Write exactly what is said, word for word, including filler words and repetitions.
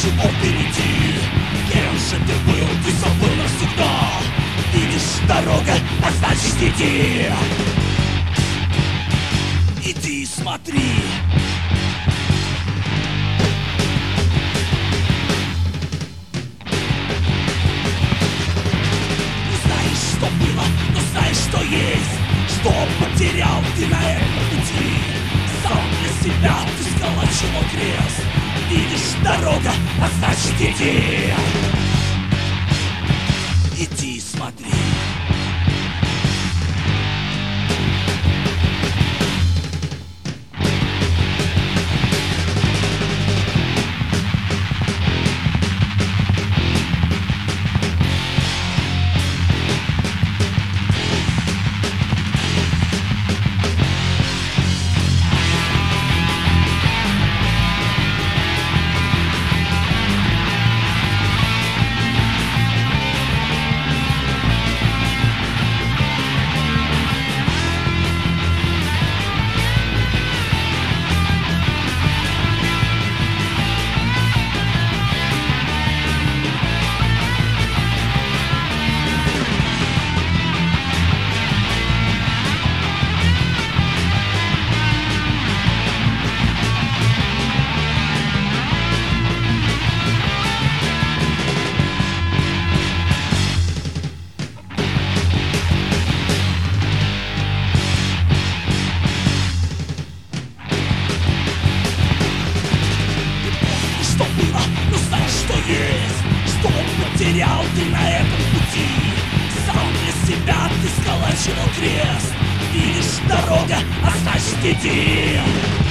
ничего впереди. Кем же ты был, ты забыл навсегда. Видишь, дорога, а значит иди. Иди и смотри. Не знаешь, что было, но знаешь, что есть. Что потерял ты на этом пути. Сам для себя ты сколочил крест. Видишь, дорога, а значит иди. Иди и смотри. Что было, но знаешь, что есть. Что потерял ты на этом пути. Сам для себя ты сколачивал крест. Видишь, дорога, а значит иди.